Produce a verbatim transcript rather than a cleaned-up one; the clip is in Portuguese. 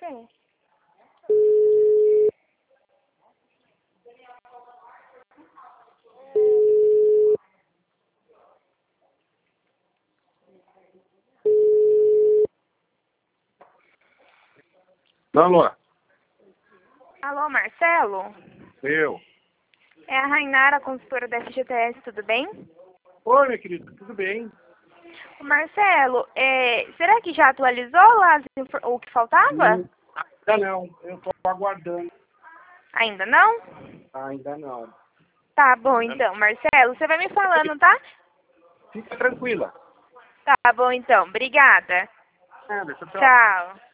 você. Alô? Alô, Marcelo? Eu. É a Rainara, consultora da F G T S, tudo bem? Oi, minha querida, tudo bem? Ô, Marcelo, é, será que já atualizou lá as infor- o que faltava? Hum, Ainda não, eu estou aguardando. Ainda não? Ainda não. Tá bom então, Marcelo, você vai me falando, tá? Fica tranquila. Tá bom então, obrigada. É, deixa eu te Tchau.